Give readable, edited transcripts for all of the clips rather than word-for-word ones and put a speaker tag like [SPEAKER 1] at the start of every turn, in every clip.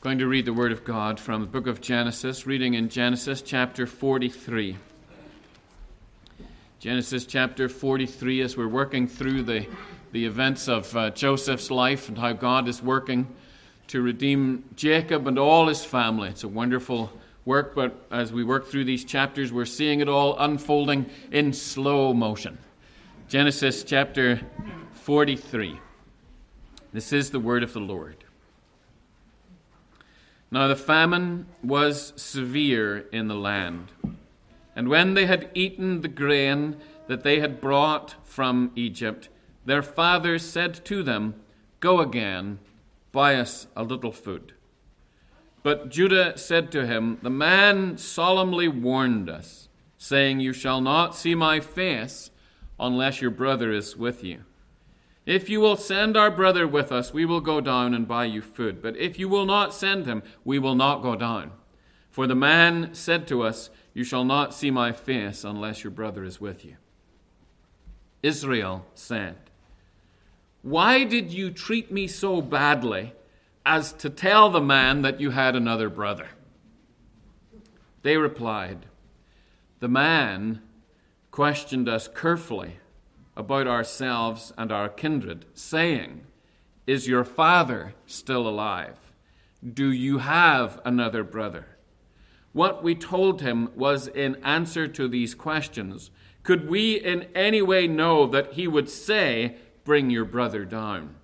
[SPEAKER 1] Going to read the Word of God from the book of Genesis, reading in Genesis chapter 43. Genesis chapter 43, as we're working through the events of Joseph's life and how God is working to redeem Jacob and all his family. It's a wonderful work, but as we work through these chapters, we're seeing it all unfolding in slow motion. Genesis chapter 43. This is the word of the Lord. Now the famine was severe in the land, and when they had eaten the grain that they had brought from Egypt, their father said to them, "Go again, buy us a little food." But Judah said to him, "The man solemnly warned us, saying, 'You shall not see my face unless your brother is with you. If you will send our brother with us, we will go down and buy you food. But if you will not send him, we will not go down. For the man said to us, you shall not see my face unless your brother is with you.' Israel said, 'Why did you treat me so badly as to tell the man that you had another brother?' They replied, 'The man questioned us carefully about ourselves and our kindred, saying, "Is your father still alive? Do you have another brother?" What we told him was in answer to these questions. Could we in any way know that he would say, "Bring your brother down"?'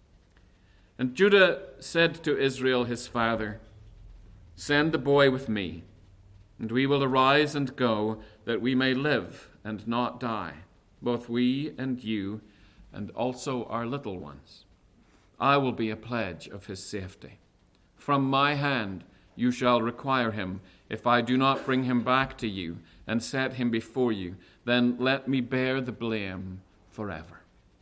[SPEAKER 1] And Judah said to Israel his father, 'Send the boy with me, and we will arise and go, that we may live and not die, both we and you, and also our little ones. I will be a pledge of his safety. From my hand you shall require him. If I do not bring him back to you and set him before you, then let me bear the blame forever.'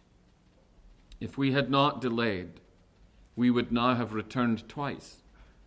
[SPEAKER 1] If we had not delayed, we would now have returned twice."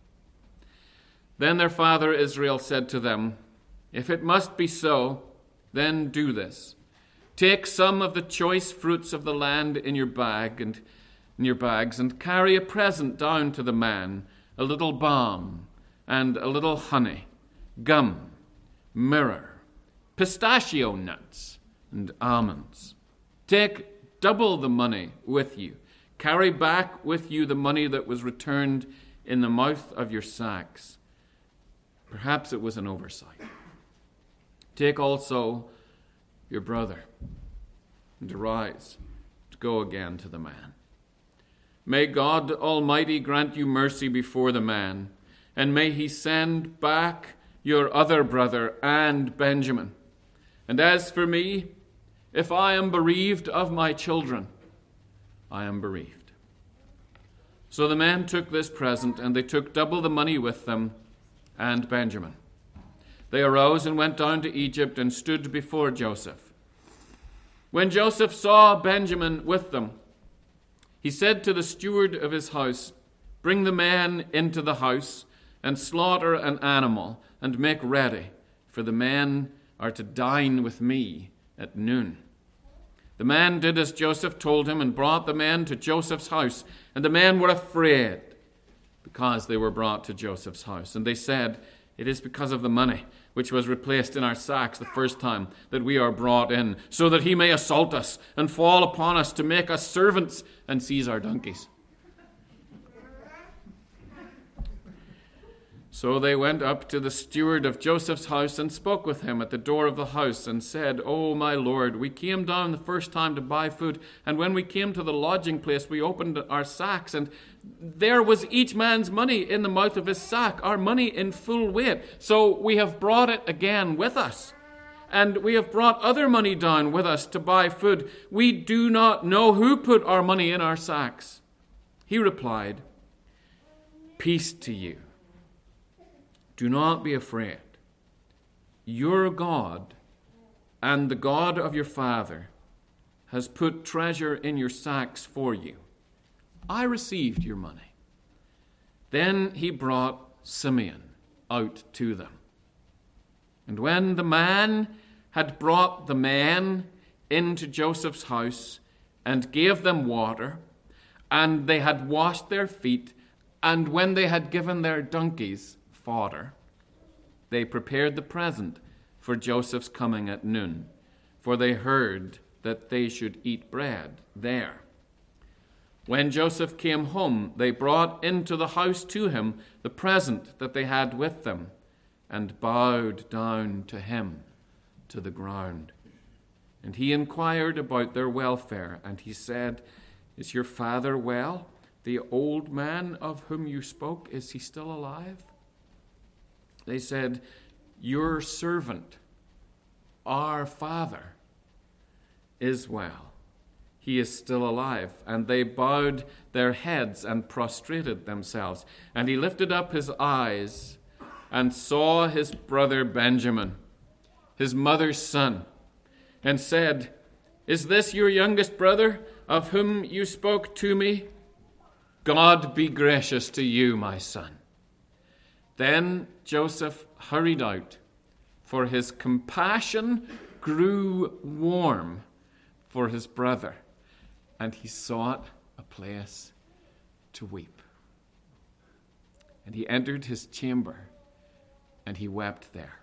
[SPEAKER 1] Then their father Israel said to them, "If it must be so, then do this. Take some of the choice fruits of the land in your bags, and carry a present down to the man, a little balm and a little honey, gum, myrrh, pistachio nuts, and almonds. Take double the money with you. Carry back with you the money that was returned in the mouth of your sacks." Perhaps it was an oversight. "Take also your brother, and arise to go again to the man. May God Almighty grant you mercy before the man, and may he send back your other brother and Benjamin. And as for me, if I am bereaved of my children, I am bereaved." So the men took this present, and they took double the money with them and Benjamin. They arose and went down to Egypt and stood before Joseph. When Joseph saw Benjamin with them, he said to the steward of his house, "Bring the men into the house and slaughter an animal and make ready, for the men are to dine with me at noon." The man did as Joseph told him and brought the men to Joseph's house, and the men were afraid because they were brought to Joseph's house. And they said, "It is because of the money which was replaced in our sacks the first time that we are brought in, so that he may assault us and fall upon us to make us servants and seize our donkeys." So they went up to the steward of Joseph's house and spoke with him at the door of the house and said, "Oh, my lord, we came down the first time to buy food, and when we came to the lodging place, we opened our sacks, and there was each man's money in the mouth of his sack, our money in full weight. So we have brought it again with us, and we have brought other money down with us to buy food. We do not know who put our money in our sacks." He replied, "Peace to you. Do not be afraid. Your God and the God of your father has put treasure in your sacks for you. I received your money." Then he brought Simeon out to them. And when the man had brought the men into Joseph's house and gave them water, and they had washed their feet And when they had given their donkeys fodder, they prepared the present for Joseph's coming at noon, for they heard that they should eat bread there. When Joseph came home, they brought into the house to him the present that they had with them, and bowed down to him to the ground. And he inquired about their welfare, and he said, "Is your father well? The old man of whom you spoke, is he still alive?" They said, "Your servant, our father, is well. He is still alive." And they bowed their heads and prostrated themselves. And he lifted up his eyes and saw his brother Benjamin, his mother's son, and said, "Is this your youngest brother, of whom you spoke to me? God be gracious to you, my son." Then Joseph hurried out, for his compassion grew warm for his brother, and he sought a place to weep. And he entered his chamber, and he wept there.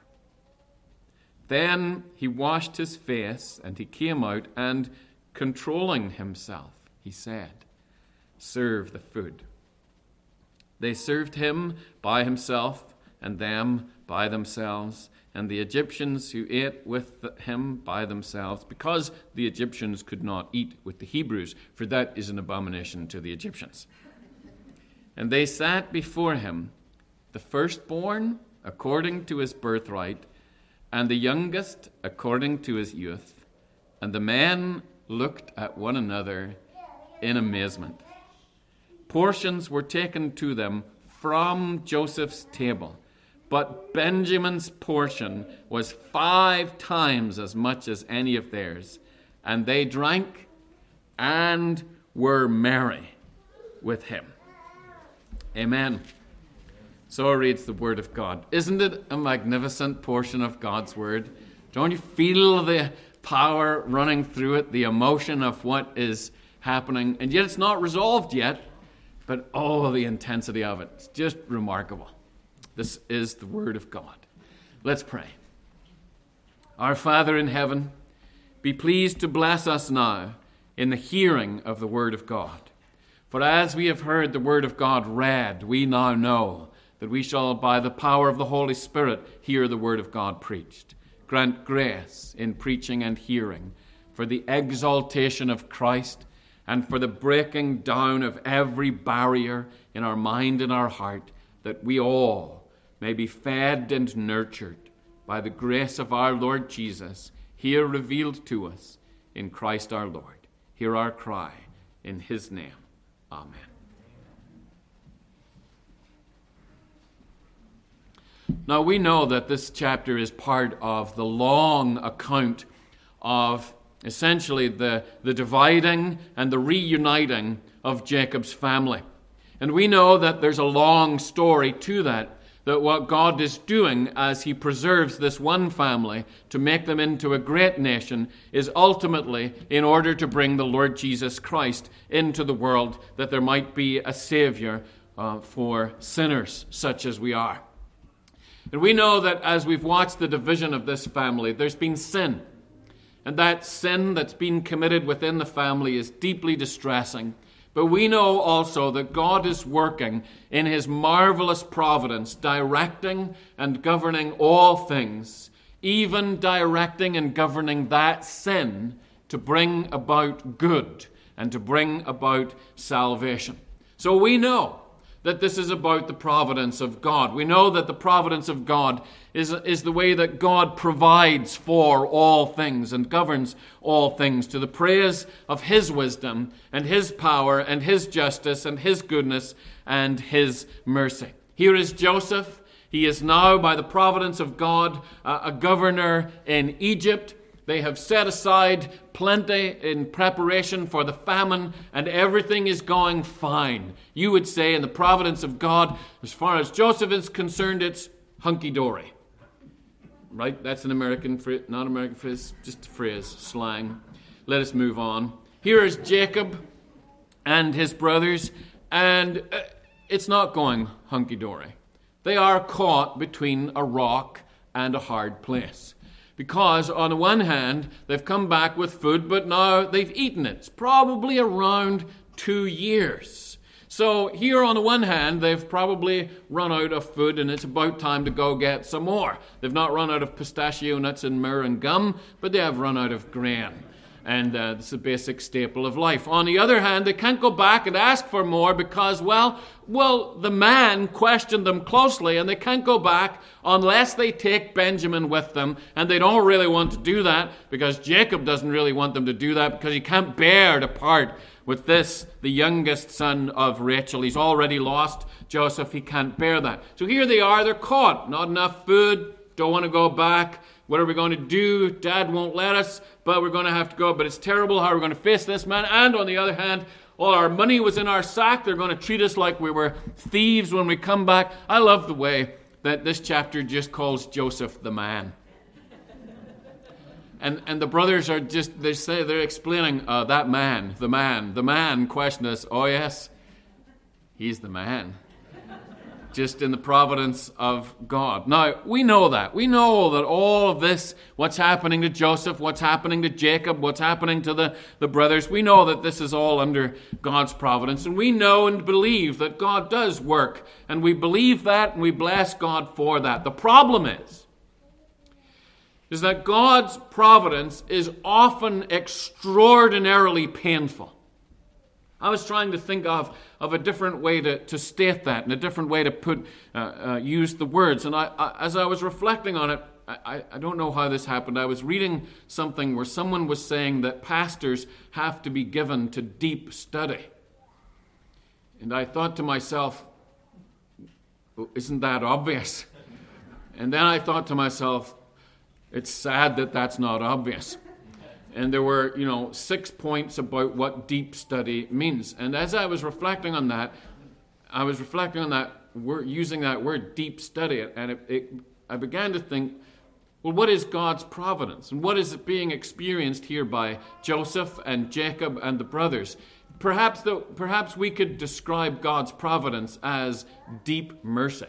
[SPEAKER 1] Then he washed his face, and he came out, and controlling himself, he said, "Serve the food." They served him by himself, and them by themselves, and the Egyptians who ate with him by themselves, because the Egyptians could not eat with the Hebrews, for that is an abomination to the Egyptians. And they sat before him, the firstborn according to his birthright, and the youngest according to his youth. And the men looked at one another in amazement. Portions were taken to them from Joseph's table, but Benjamin's portion was 5 times as much as any of theirs. And they drank and were merry with him. Amen. So reads the word of God. Isn't it a magnificent portion of God's word? Don't you feel the power running through it, the emotion of what is happening? And yet it's not resolved yet, but oh, the intensity of it. It's just remarkable. This is the word of God. Let's pray. Our Father in heaven, be pleased to bless us now in the hearing of the word of God. For as we have heard the word of God read, we now know that we shall, by the power of the Holy Spirit, hear the word of God preached. Grant grace in preaching and hearing, for the exaltation of Christ, and for the breaking down of every barrier in our mind and our heart, that we all may be fed and nurtured by the grace of our Lord Jesus, here revealed to us in Christ our Lord. Hear our cry in his name. Amen. Now we know that this chapter is part of the long account of essentially the dividing and the reuniting of Jacob's family. And we know that there's a long story to that what God is doing as he preserves this one family to make them into a great nation is ultimately in order to bring the Lord Jesus Christ into the world, that there might be a Savior for sinners such as we are. And we know that as we've watched the division of this family, there's been sin. And that sin that's been committed within the family is deeply distressing. But we know also that God is working in his marvelous providence, directing and governing all things, even directing and governing that sin to bring about good and to bring about salvation. So we know that this is about the providence of God. We know that the providence of God is the way that God provides for all things and governs all things to the praise of his wisdom and his power and his justice and his goodness and his mercy. Here is Joseph. He is now, by the providence of God, a governor in Egypt. They have set aside plenty in preparation for the famine, and everything is going fine. You would say, in the providence of God, as far as Joseph is concerned, it's hunky-dory. Right? That's an American phrase, not American phrase, just a phrase, slang. Let us move on. Here is Jacob and his brothers, and it's not going hunky-dory. They are caught between a rock and a hard place. Because on the one hand, they've come back with food, but now they've eaten it. It's probably around 2 years. So here on the one hand, they've probably run out of food, and it's about time to go get some more. They've not run out of pistachio nuts and myrrh and gum, but they have run out of grain. And it's a basic staple of life. On the other hand, they can't go back and ask for more because, well, the man questioned them closely, and they can't go back unless they take Benjamin with them. And they don't really want to do that because Jacob doesn't really want them to do that because he can't bear to part with this, the youngest son of Rachel. He's already lost Joseph. He can't bear that. So here they are. They're caught. Not enough food. Don't want to go back. What are we going to do? Dad won't let us, but we're going to have to go. But it's terrible how we're going to face this man. And on the other hand, all our money was in our sack. They're going to treat us like we were thieves when we come back. I love the way that this chapter just calls Joseph the man. And the brothers are just, they're explaining that man, the man questioned us. Oh yes, he's the man. Just in the providence of God. Now, we know that. We know that all of this, what's happening to Joseph, what's happening to Jacob, what's happening to the brothers, we know that this is all under God's providence. And we know and believe that God does work. And we believe that, and we bless God for that. The problem is that God's providence is often extraordinarily painful. I was trying to think of a different way to state that and a different way to use the words. And as I was reflecting on it, I don't know how this happened. I was reading something where someone was saying that pastors have to be given to deep study. And I thought to myself, isn't that obvious? And then I thought to myself, it's sad that that's not obvious. And there were, 6 points about what deep study means. And as I was reflecting on that, using that word deep study. And I began to think, well, what is God's providence? And what is it being experienced here by Joseph and Jacob and the brothers? Perhaps we could describe God's providence as deep mercy.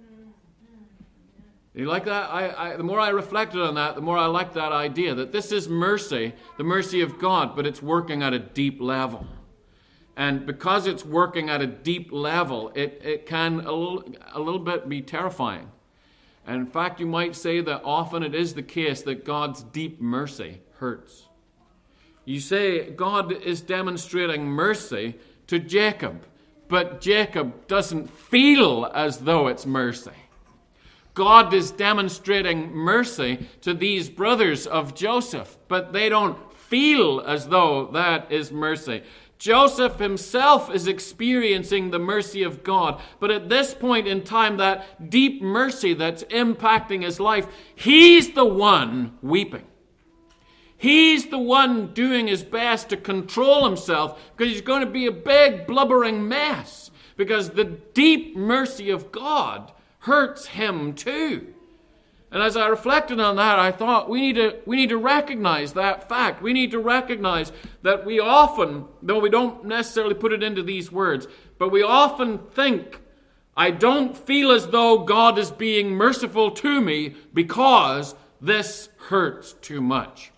[SPEAKER 1] You like that? The more I reflected on that, the more I liked that idea, that this is mercy, the mercy of God, but it's working at a deep level. And because it's working at a deep level, it can a little bit be terrifying. And in fact, you might say that often it is the case that God's deep mercy hurts. You say God is demonstrating mercy to Jacob, but Jacob doesn't feel as though it's mercy. God is demonstrating mercy to these brothers of Joseph, but they don't feel as though that is mercy. Joseph himself is experiencing the mercy of God, but at this point in time, that deep mercy that's impacting his life, he's the one weeping. He's the one doing his best to control himself because he's going to be a big blubbering mess because the deep mercy of God hurts him too. And as I reflected on that, I thought we need to recognize that fact. We need to recognize that we often, though we don't necessarily put it into these words, but we often think, I don't feel as though God is being merciful to me because this hurts too much.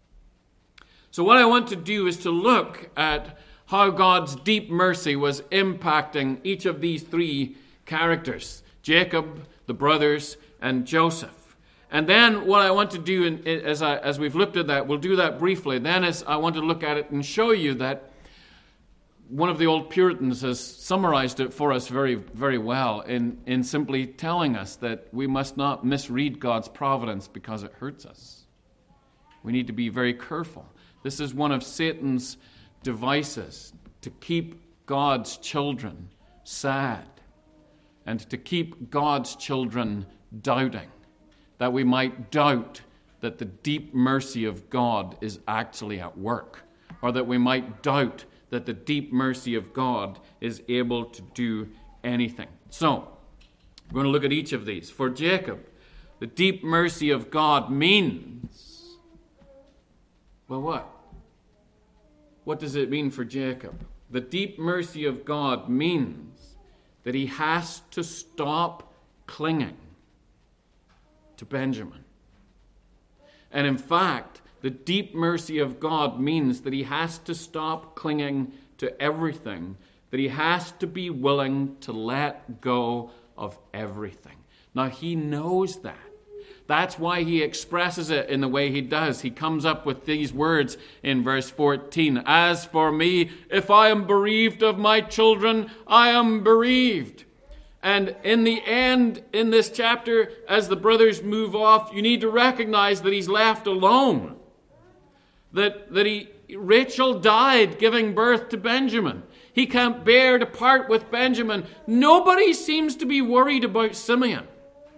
[SPEAKER 1] So what I want to do is to look at how God's deep mercy was impacting each of these three characters. Jacob, the brothers, and Joseph. And then what I want to do, as we've looked at that, we'll do that briefly. Then I want to look at it and show you that one of the old Puritans has summarized it for us very, very well in simply telling us that we must not misread God's providence because it hurts us. We need to be very careful. This is one of Satan's devices, to keep God's children sad. And to keep God's children doubting, that we might doubt that the deep mercy of God is actually at work, or that we might doubt that the deep mercy of God is able to do anything. So, we're going to look at each of these. For Jacob, the deep mercy of God means, well, what? What does it mean for Jacob? The deep mercy of God means that he has to stop clinging to Benjamin. And in fact, the deep mercy of God means that he has to stop clinging to everything, that he has to be willing to let go of everything. Now, he knows that. That's why he expresses it in the way he does. He comes up with these words in verse 14. As for me, if I am bereaved of my children, I am bereaved. And in the end, in this chapter, as the brothers move off, you need to recognize that he's left alone. That Rachel died giving birth to Benjamin. He can't bear to part with Benjamin. Nobody seems to be worried about Simeon.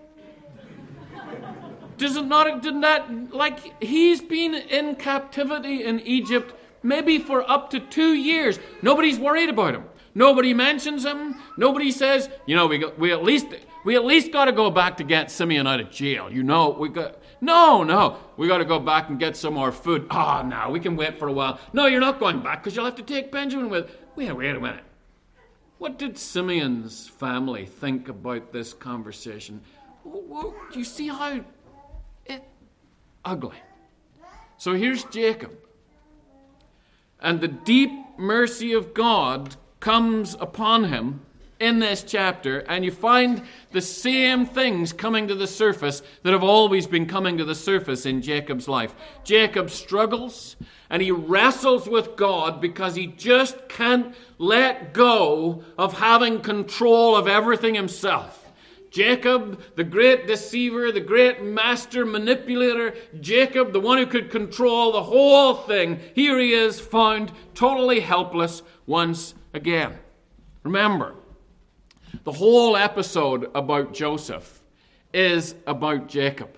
[SPEAKER 1] Didn't that, like, he's been in captivity in Egypt maybe for up to 2 years. Nobody's worried about him. Nobody mentions him. Nobody says, we at least got to go back to get Simeon out of jail. No, we got to go back and get some more food. No, we can wait for a while. No, you're not going back because you'll have to take Benjamin with. Wait a minute. What did Simeon's family think about this conversation? Do you see how ugly? So here's Jacob. And the deep mercy of God comes upon him in this chapter, and you find the same things coming to the surface that have always been coming to the surface in Jacob's life. Jacob struggles, and he wrestles with God because he just can't let go of having control of everything himself. Jacob, the great deceiver, the great master manipulator, Jacob, the one who could control the whole thing, here he is found totally helpless once again. Remember, the whole episode about Joseph is about Jacob.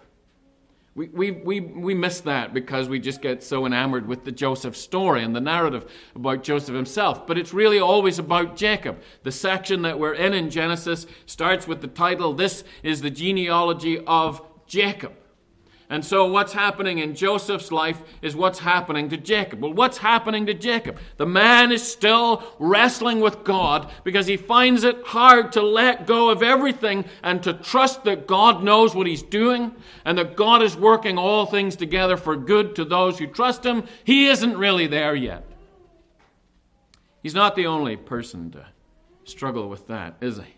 [SPEAKER 1] We miss that because we just get so enamored with the Joseph story and the narrative about Joseph himself. But it's really always about Jacob. The section that we're in Genesis starts with the title, This is the Genealogy of Jacob. And so what's happening in Joseph's life is what's happening to Jacob. Well, what's happening to Jacob? The man is still wrestling with God because he finds it hard to let go of everything and to trust that God knows what he's doing and that God is working all things together for good to those who trust him. He isn't really there yet. He's not the only person to struggle with that, is he?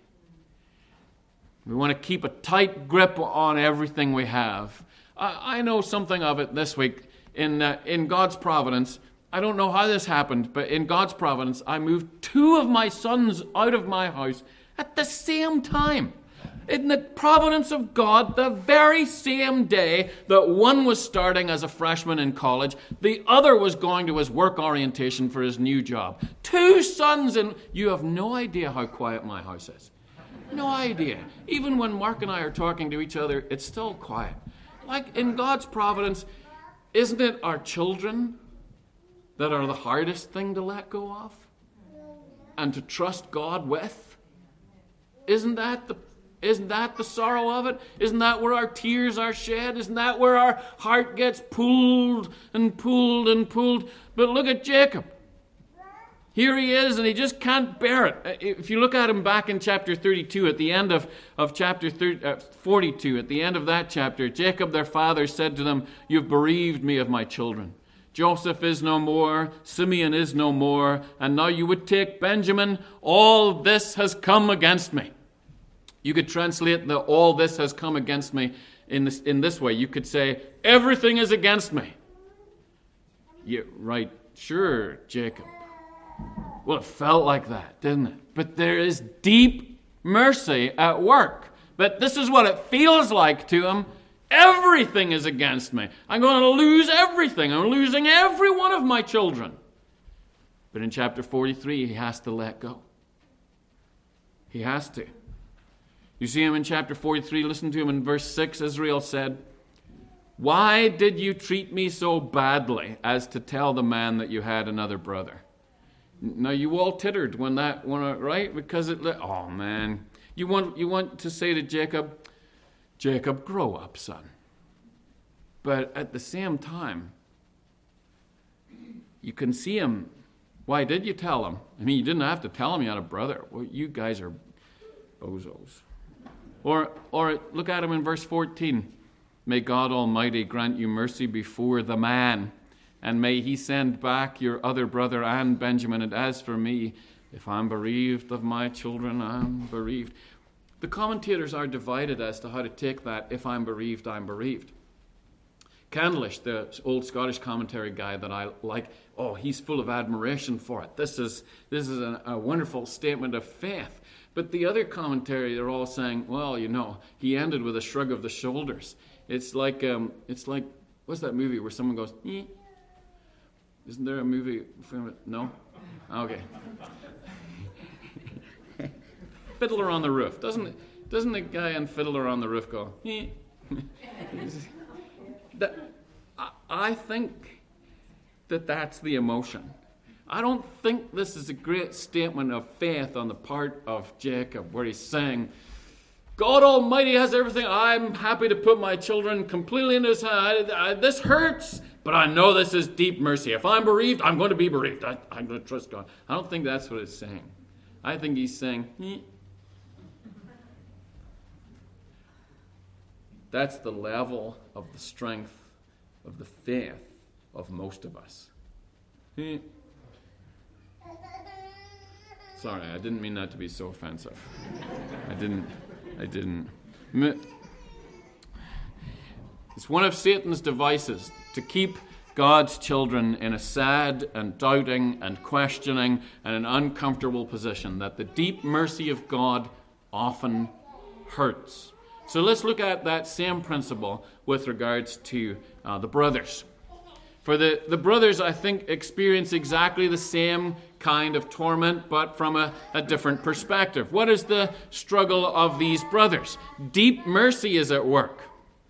[SPEAKER 1] We want to keep a tight grip on everything we have. I know something of it this week in God's providence. I don't know how this happened, but in God's providence, I moved 2 of my sons out of my house at the same time. In the providence of God, the very same day that one was starting as a freshman in college, the other was going to his work orientation for his new job. 2 sons, and you have no idea how quiet my house is. No idea. Even when Mark and I are talking to each other, it's still quiet. Like in God's providence, isn't it our children that are the hardest thing to let go of and to trust God with? Isn't that the sorrow of it? Isn't that where our tears are shed? Isn't that where our heart gets pulled and pulled and pulled? But look at Jacob. Here he is, and he just can't bear it. If you look at him back in chapter 32, at the end of chapter 42, at the end of that chapter, Jacob, their father, said to them, "You've bereaved me of my children. Joseph is no more, Simeon is no more, and now you would take Benjamin. All this has come against me." You could translate the "all this has come against me" in this way. You could say, "Everything is against me." Yeah, right, sure, Jacob. Well, it felt like that, didn't it? But there is deep mercy at work. But this is what it feels like to him. Everything is against me. I'm going to lose everything. I'm losing every one of my children. But in chapter 43, he has to let go. He has to. You see him in chapter 43. Listen to him in verse 6. Israel said, "Why did you treat me so badly as to tell the man that you had another brother?" Now, you all tittered when right? Because oh man. You want to say to Jacob, "Jacob, grow up, son." But at the same time, you can see him. Why did you tell him? I mean, you didn't have to tell him you had a brother. Well, you guys are bozos. Or look at him in verse 14. May God Almighty grant you mercy before the man, and may he send back your other brother and Benjamin. And as for me, if I'm bereaved of my children, I'm bereaved. The commentators are divided as to how to take that, if I'm bereaved, I'm bereaved. Candlish, the old Scottish commentary guy that I like, he's full of admiration for it. This is a wonderful statement of faith. But the other commentary, they're all saying, well, he ended with a shrug of the shoulders. It's like what's that movie where someone goes, eh? Isn't there a movie from it? No? Okay. Fiddler on the Roof. Doesn't the guy in Fiddler on the Roof go, eh? I think that's the emotion. I don't think this is a great statement of faith on the part of Jacob, where he's saying, God Almighty has everything. I'm happy to put my children completely in his hand. This hurts, but I know this is deep mercy. If I'm bereaved, I'm going to be bereaved. I'm going to trust God. I don't think that's what it's saying. I think he's saying, That's the level of the strength of the faith of most of us. Sorry, I didn't mean that to be so offensive. I didn't. It's one of Satan's devices to keep God's children in a sad and doubting and questioning and an uncomfortable position, that the deep mercy of God often hurts. So let's look at that same principle with regards to the brothers. For the brothers, I think, experience exactly the same kind of torment, but from a different perspective. What is the struggle of these brothers? Deep mercy is at work.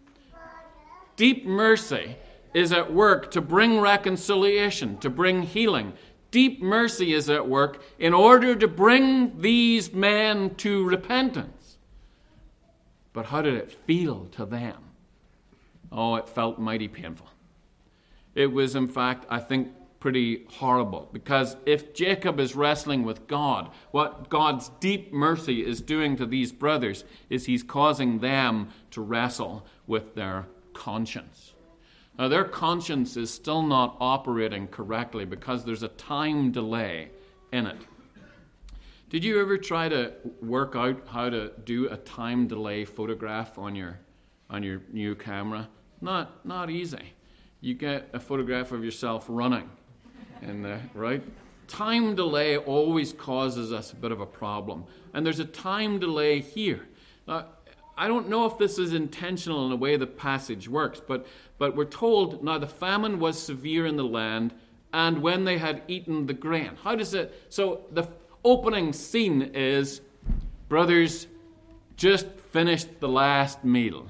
[SPEAKER 1] Deep mercy is at work to bring reconciliation, to bring healing. Deep mercy is at work in order to bring these men to repentance. But how did it feel to them? Oh, it felt mighty painful. It was, in fact, I think, pretty horrible. Because if Jacob is wrestling with God, what God's deep mercy is doing to these brothers is he's causing them to wrestle with their conscience. Now, their conscience is still not operating correctly because there's a time delay in it. Did you ever try to work out how to do a time delay photograph on your new camera? Not easy. You get a photograph of yourself running, right? Time delay always causes us a bit of a problem. And there's a time delay here. I don't know if this is intentional in the way the passage works, but we're told, now the famine was severe in the land, and when they had eaten the grain. How does it... So the opening scene is, brothers just finished the last meal.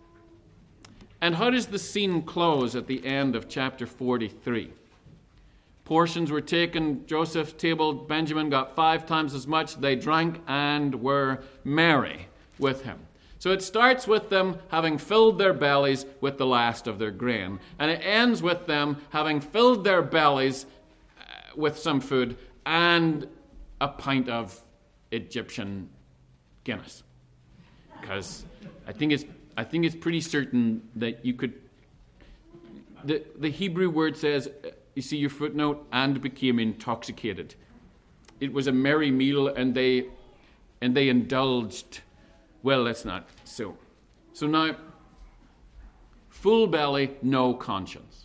[SPEAKER 1] And how does the scene close at the end of chapter 43? Portions were taken, Joseph's table, Benjamin got 5 times as much. They drank and were merry with him. So it starts with them having filled their bellies with the last of their grain. And it ends with them having filled their bellies with some food and a pint of Egyptian Guinness. Because I think it's pretty certain that you could... The Hebrew word says, you see your footnote, and became intoxicated. It was a merry meal, and they indulged. Well, that's not so. So now, full belly, no conscience.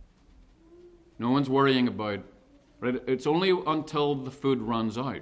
[SPEAKER 1] No one's worrying about, right? It's only until the food runs out.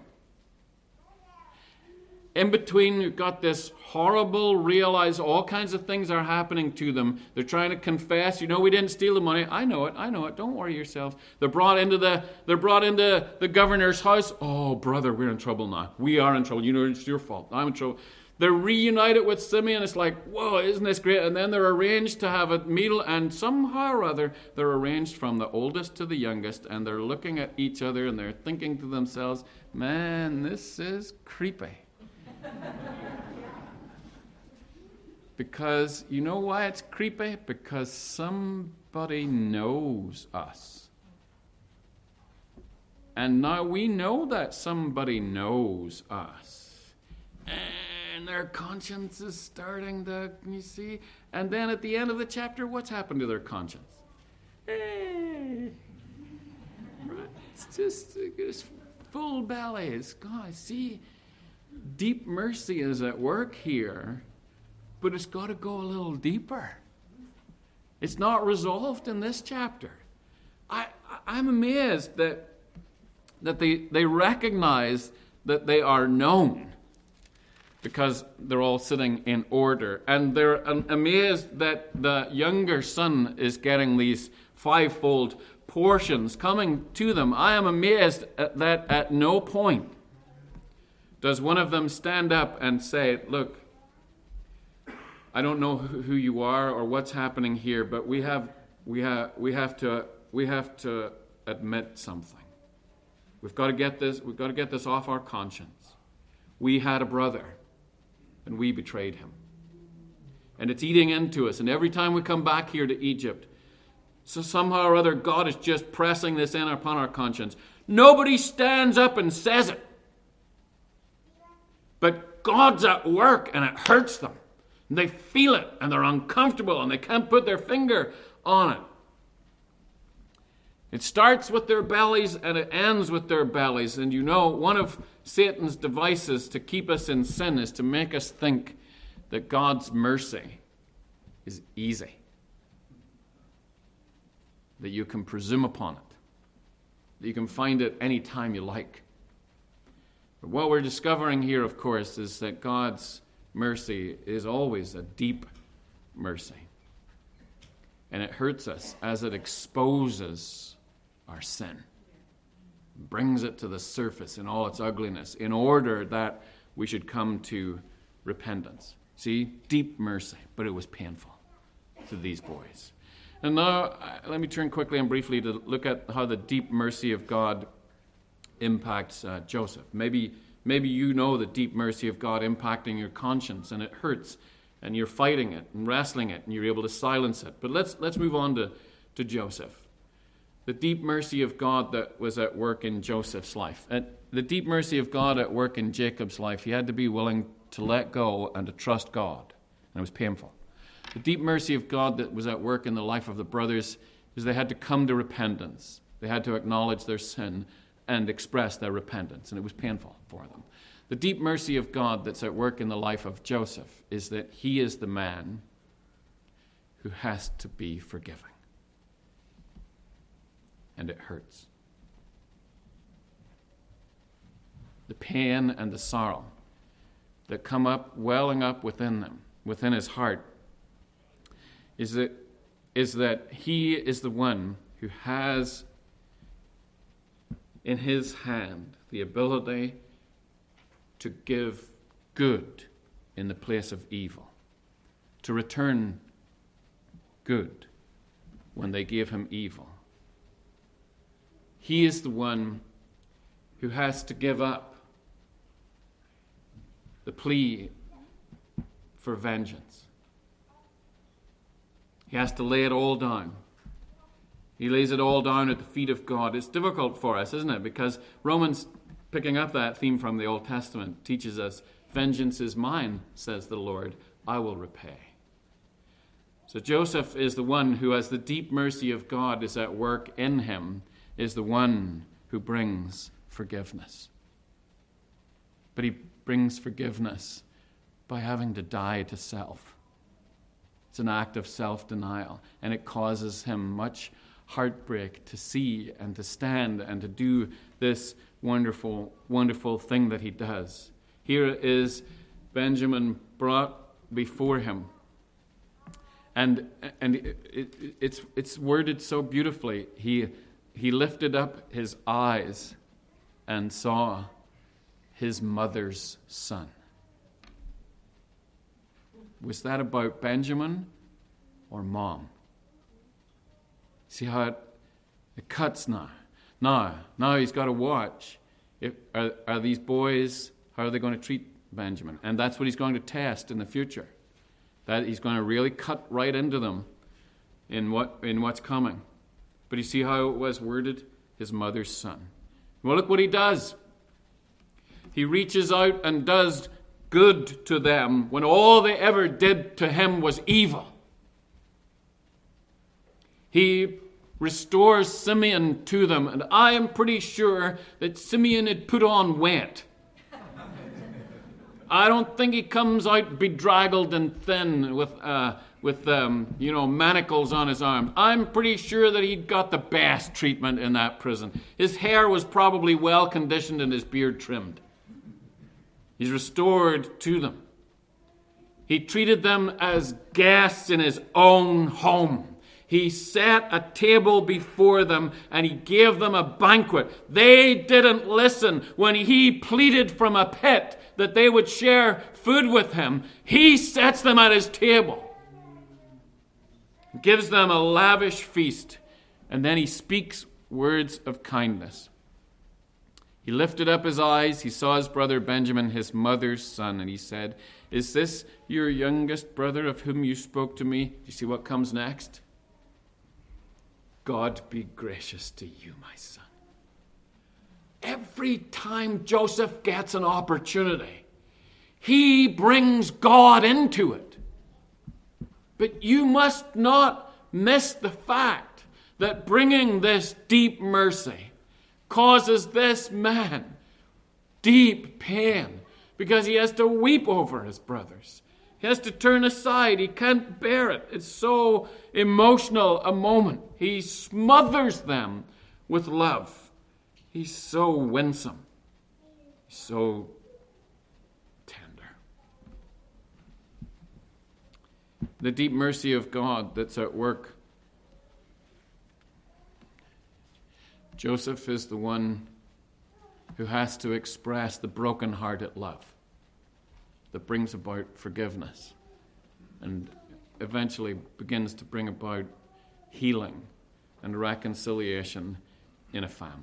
[SPEAKER 1] In between, you've got this horrible, realize all kinds of things are happening to them. They're trying to confess, we didn't steal the money. I know it. Don't worry yourself. They're brought into the governor's house. Oh, brother, we're in trouble now. We are in trouble. It's your fault. I'm in trouble. They're reunited with Simeon. It's like, whoa, isn't this great? And then they're arranged to have a meal, and somehow or other, they're arranged from the oldest to the youngest, and they're looking at each other, and they're thinking to themselves, man, this is creepy. Because you know why it's creepy? Because somebody knows us. And now we know that somebody knows us. And their conscience is starting to, you see? And then at the end of the chapter, what's happened to their conscience? Hey! Right? It's just full bellies. God, see, deep mercy is at work here, but it's got to go a little deeper. It's not resolved in this chapter. I'm amazed that they recognize that they are known, because they're all sitting in order. And they're amazed that the younger son is getting these fivefold portions coming to them. I am amazed that at no point does one of them stand up and say, look, I don't know who you are or what's happening here, but we have to admit something. We've got to get this off our conscience. We had a brother, and we betrayed him. And it's eating into us. And every time we come back here to Egypt, so somehow or other, God is just pressing this in upon our conscience. Nobody stands up and says it. But God's at work, and it hurts them. And they feel it, and they're uncomfortable, and they can't put their finger on it. It starts with their bellies, and it ends with their bellies. And you know, one of Satan's devices to keep us in sin is to make us think that God's mercy is easy, that you can presume upon it, that you can find it any time you like. But what we're discovering here, of course, is that God's mercy is always a deep mercy. And it hurts us as it exposes our sin, brings it to the surface in all its ugliness, in order that we should come to repentance. See, deep mercy, but it was painful to these boys. And now, let me turn quickly and briefly to look at how the deep mercy of God impacts Joseph. Maybe you know the deep mercy of God impacting your conscience, and it hurts, and you're fighting it and wrestling it, and you're able to silence it. But let's move on to Joseph. The deep mercy of God that was at work in Joseph's life. And the deep mercy of God at work in Jacob's life. He had to be willing to let go and to trust God. And it was painful. The deep mercy of God that was at work in the life of the brothers is they had to come to repentance. They had to acknowledge their sin and express their repentance. And it was painful for them. The deep mercy of God that's at work in the life of Joseph is that he is the man who has to be forgiving. And it hurts. The pain and the sorrow that come up, welling up within them, within his heart, is that he is the one who has in his hand the ability to give good in the place of evil, to return good when they gave him evil. He is the one who has to give up the plea for vengeance. He has to lay it all down. He lays it all down at the feet of God. It's difficult for us, isn't it? Because Romans, picking up that theme from the Old Testament, teaches us, vengeance is mine, says the Lord, I will repay. So Joseph is the one who, as the deep mercy of God is at work in him, is the one who brings forgiveness. But he brings forgiveness by having to die to self. It's an act of self-denial, and it causes him much heartbreak to see and to stand and to do this wonderful, wonderful thing that he does. Here is Benjamin brought before him. And it's worded so beautifully. He lifted up his eyes and saw his mother's son. Was that about Benjamin or mom? See how it cuts now. Now he's got to watch. Are these boys, how are they going to treat Benjamin? And that's what he's going to test in the future. That he's going to really cut right into them in what's coming. But you see how it was worded? His mother's son. Well, look what he does. He reaches out and does good to them when all they ever did to him was evil. He restores Simeon to them, and I am pretty sure that Simeon had put on weight. I don't think he comes out bedraggled and thin with manacles on his arms. I'm pretty sure that he'd got the best treatment in that prison. His hair was probably well conditioned and his beard trimmed. He's restored to them. He treated them as guests in his own home. He set a table before them and he gave them a banquet. They didn't listen when he pleaded from a pit that they would share food with him. He sets them at his table, gives them a lavish feast, and then he speaks words of kindness. He lifted up his eyes. He saw his brother Benjamin, his mother's son, and he said, "Is this your youngest brother of whom you spoke to me?" Do you see what comes next? "God be gracious to you, my son." Every time Joseph gets an opportunity, he brings God into it. But you must not miss the fact that bringing this deep mercy causes this man deep pain, because he has to weep over his brothers. He has to turn aside. He can't bear it. It's so emotional a moment. He smothers them with love. He's so winsome. He's so tender. The deep mercy of God that's at work. Joseph is the one who has to express the broken-hearted love that brings about forgiveness and eventually begins to bring about healing and reconciliation in a family.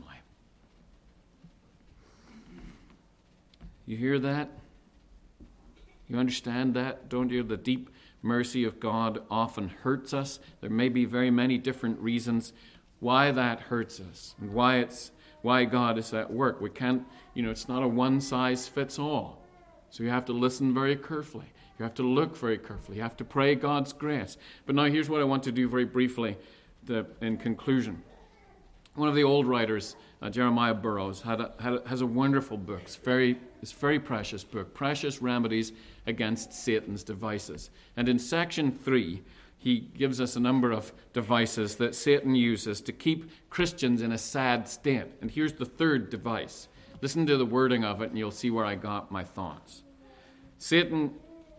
[SPEAKER 1] You hear that? You understand that, don't you? The deep mercy of God often hurts us. There may be very many different reasons why that hurts us and why God is at work. We can't, it's not a one-size-fits-all. So you have to listen very carefully. You have to look very carefully. You have to pray God's grace. But now here's what I want to do very briefly in conclusion. One of the old writers, Jeremiah Burroughs, has a wonderful book. It's a very precious book, Precious Remedies Against Satan's Devices. And in section 3, he gives us a number of devices that Satan uses to keep Christians in a sad state. And here's the third device. Listen to the wording of it and you'll see where I got my thoughts. Satan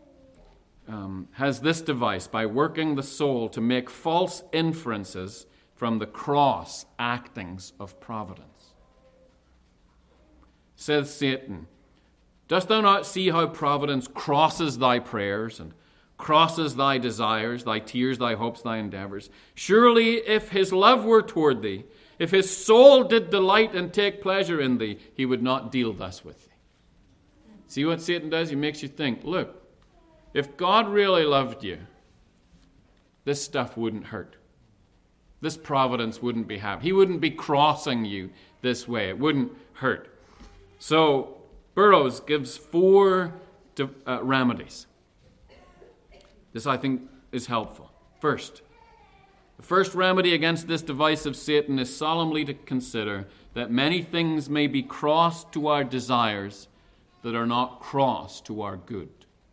[SPEAKER 1] has this device by working the soul to make false inferences from the cross actings of providence. Says Satan, "Dost thou not see how providence crosses thy prayers and crosses thy desires, thy tears, thy hopes, thy endeavors? Surely if his love were toward thee, if his soul did delight and take pleasure in thee, he would not deal thus with thee." See what Satan does? He makes you think, look, if God really loved you, this stuff wouldn't hurt. This providence wouldn't be happening. He wouldn't be crossing you this way. It wouldn't hurt. So Burroughs gives 4 remedies. This, I think, is helpful. First, the first remedy against this device of Satan is solemnly to consider that many things may be crossed to our desires that are not crossed to our good.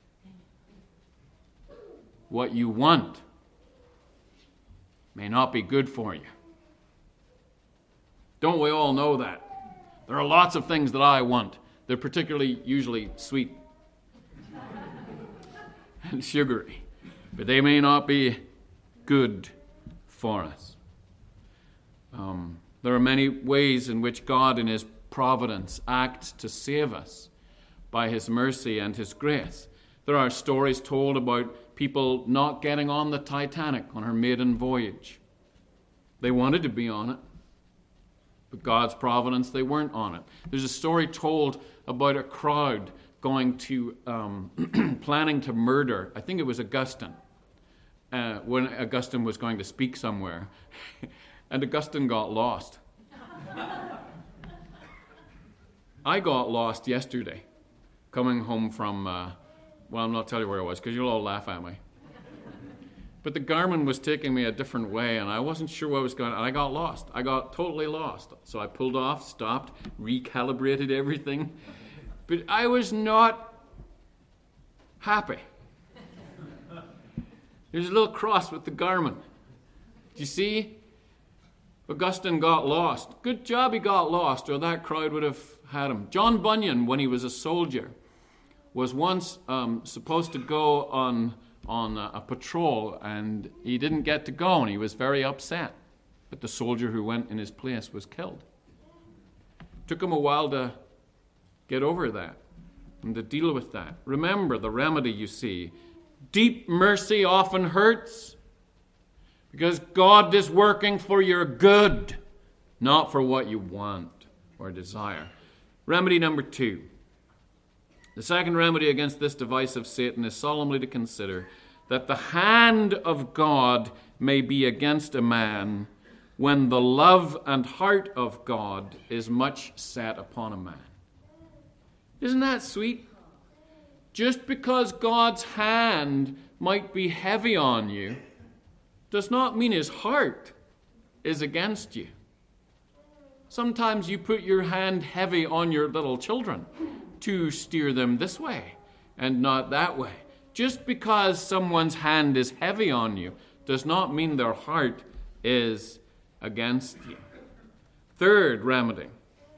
[SPEAKER 1] What you want may not be good for you. Don't we all know that? There are lots of things that I want. They're particularly usually sweet and sugary, but they may not be good for us. There are many ways in which God in his providence acts to save us by his mercy and his grace. There are stories told about people not getting on the Titanic on her maiden voyage. They wanted to be on it, but God's providence, they weren't on it. There's a story told about a crowd going to, planning to murder, I think it was Augustine, when Augustine was going to speak somewhere, and Augustine got lost. I got lost yesterday, coming home from, I'm not telling you where I was because you'll all laugh at me. But the Garmin was taking me a different way, and I wasn't sure where I was going, and I got lost. I got totally lost. So I pulled off, stopped, recalibrated everything. But I was not happy. There's a little cross with the Garmin. Do you see? Augustine got lost. Good job he got lost, or that crowd would have had him. John Bunyan, when he was a soldier, was once supposed to go on a patrol, and he didn't get to go, and he was very upset. But the soldier who went in his place was killed. Took him a while to get over that and to deal with that. Remember the remedy, you see. Deep mercy often hurts because God is working for your good, not for what you want or desire. Remedy number 2. The second remedy against this device of Satan is solemnly to consider that the hand of God may be against a man when the love and heart of God is much set upon a man. Isn't that sweet? Just because God's hand might be heavy on you does not mean his heart is against you. Sometimes you put your hand heavy on your little children to steer them this way and not that way. Just because someone's hand is heavy on you does not mean their heart is against you. Third remedy.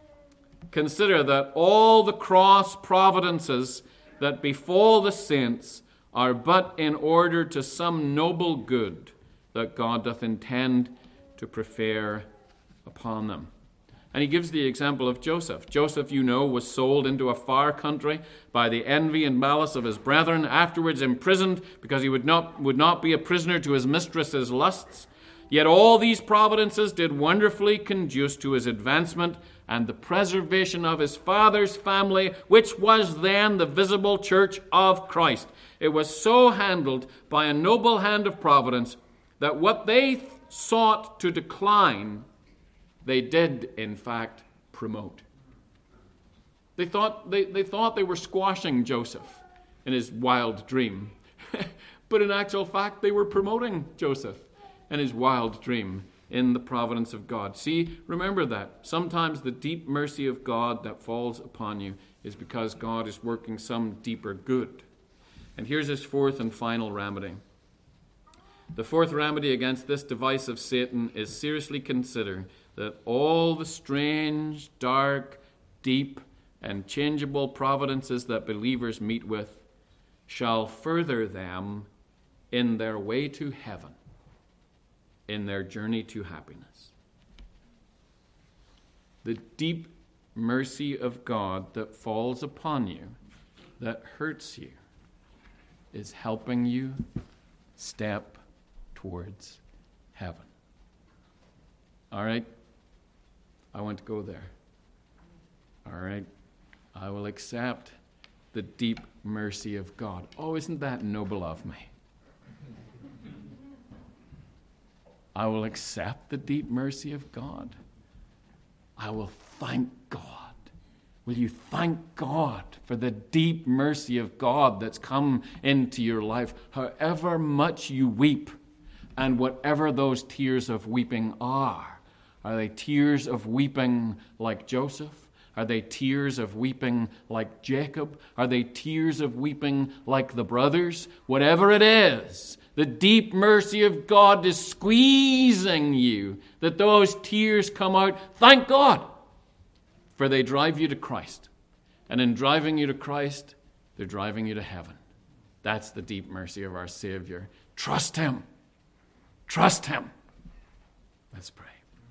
[SPEAKER 1] Consider that all the cross providences that befall the saints are but in order to some noble good that God doth intend to prefer upon them. And he gives the example of Joseph. Joseph, you know, was sold into a far country by the envy and malice of his brethren, afterwards imprisoned because he would not be a prisoner to his mistress's lusts. Yet all these providences did wonderfully conduce to his advancement and the preservation of his father's family, which was then the visible church of Christ. It was so handled by a noble hand of providence that what they sought to decline, they did, in fact, promote. They thought they were squashing Joseph in his wild dream. But in actual fact, they were promoting Joseph and his wild dream in the providence of God. See, remember that. Sometimes the deep mercy of God that falls upon you is because God is working some deeper good. And here's his fourth and final remedy. The fourth remedy against this device of Satan is seriously consider that all the strange, dark, deep, and changeable providences that believers meet with shall further them in their way to heaven, in their journey to happiness. The deep mercy of God that falls upon you, that hurts you, is helping you step towards heaven. All right? I want to go there. All right? I will accept the deep mercy of God. Oh, isn't that noble of me? I will accept the deep mercy of God. I will thank God. Will you thank God for the deep mercy of God that's come into your life, however much you weep, and whatever those tears of weeping are? Are they tears of weeping like Joseph? Are they tears of weeping like Jacob? Are they tears of weeping like the brothers? Whatever it is, the deep mercy of God is squeezing you, that those tears come out. Thank God, for they drive you to Christ. And in driving you to Christ, they're driving you to heaven. That's the deep mercy of our Savior. Trust Him. Trust Him. Let's pray.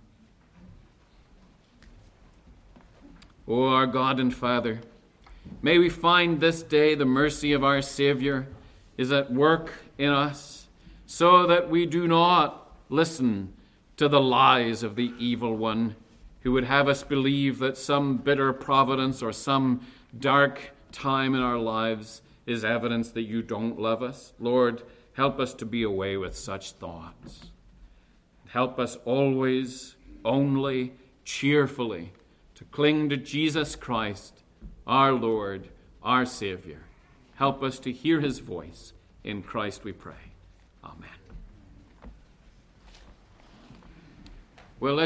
[SPEAKER 1] O our God and Father, may we find this day the mercy of our Savior is at work in us, so that we do not listen to the lies of the evil one, who would have us believe that some bitter providence or some dark time in our lives is evidence that you don't love us. Lord, help us to be away with such thoughts. Help us always, only, cheerfully, to cling to Jesus Christ, our Lord, our Savior. Help us to hear his voice. In Christ we pray. Amen. Well, let's